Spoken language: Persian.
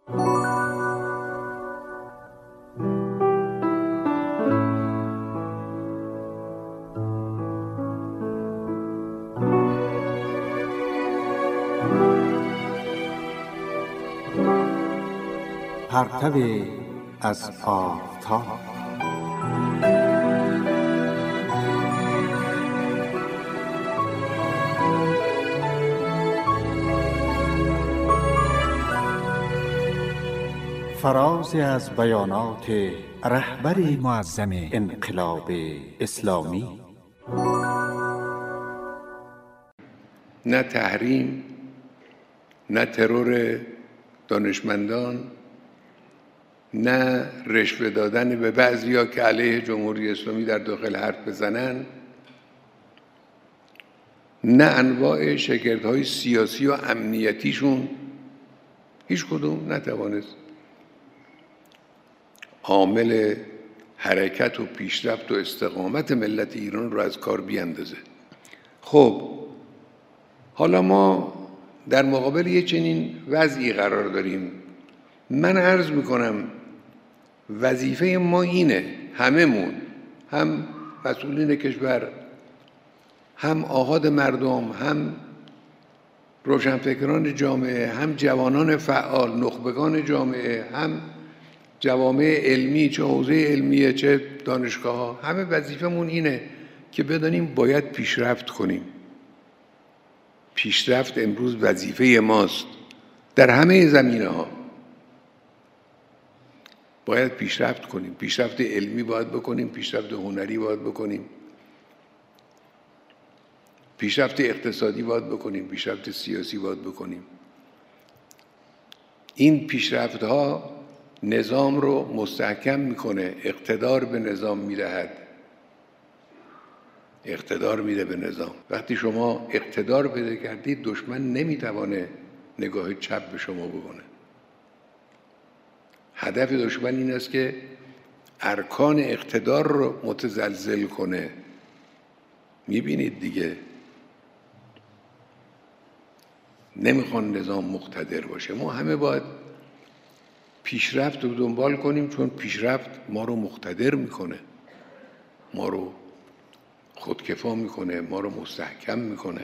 پرتو از آفتاب. فرازی از بیانات رهبر معظم انقلاب اسلامی. نه تحریم، نه ترور دانشمندان، نه رشوه دادن به بعضیا که علیه جمهوری اسلامی در داخل حرف بزنن، نه انواع شگردهای سیاسی و امنیتیشون، هیچ کدوم نتوانست عامل حرکت و پیشرفت و استقامت ملت ایران رو از کار بیاندازه. خب حالا ما در مقابل یه چنین وضعی قرار داریم. من عرض میکنم وظیفه ما اینه، هممون، هم مسئولین کشور، هم آحاد مردم، هم روشنفکران جامعه، هم جوانان فعال، نخبگان جامعه، هم جوامع علمی، چه حوزه علمیه چه دانشگاه ها، همه وظیفمون اینه که بدانیم باید پیشرفت کنیم. پیشرفت امروز وظیفه ماست در همه زمینه ها. باید پیشرفت کنیم، پیشرفت علمی باید بکنیم، پیشرفت هنری باید بکنیم، پیشرفت اقتصادی باید بکنیم، پیشرفت سیاسی باید بکنیم. این پیشرفت ها نظام رو مستحکم میکنه، اقتدار به نظام میدهد، اقتدار میده به نظام. وقتی شما اقتدار پیدا کردید دشمن نمیتوانه نگاه چپ به شما بکنه. هدف دشمن این است که ارکان اقتدار رو متزلزل کنه. میبینید دیگه، نمیخوان نظام مقتدر باشه. ما همه باید پیشرفت رو دنبال کنیم، چون پیشرفت ما رو مقتدر میکنه، ما رو خودکفا میکنه، ما رو مستحکم میکنه.